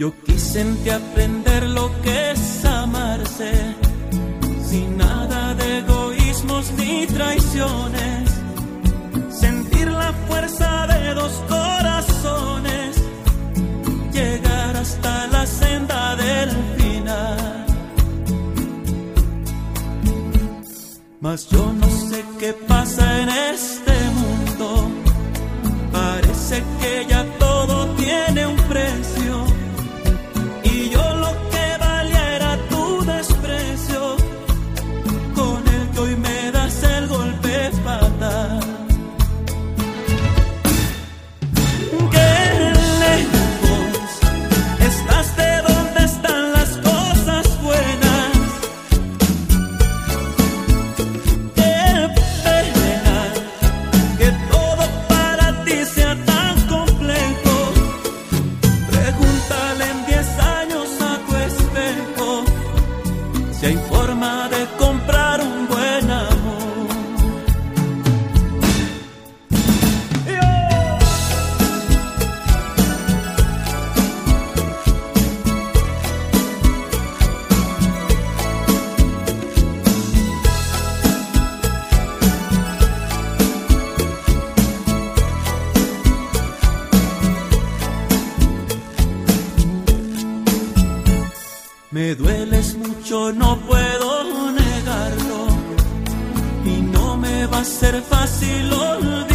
Yo quise en ti aprender lo que es amarse, sin nada de egoísmos ni traiciones. Sentir la fuerza de dos corazones, llegar hasta la senda del final. Mas yo no sé qué pasa en este mundo, parece que ya todo tiene un precio. Y yo lo que valía era tu desprecio, con el que hoy me das el golpe fatal. Me dueles mucho, no puedo negarlo, y no me va a ser fácil olvidarlo.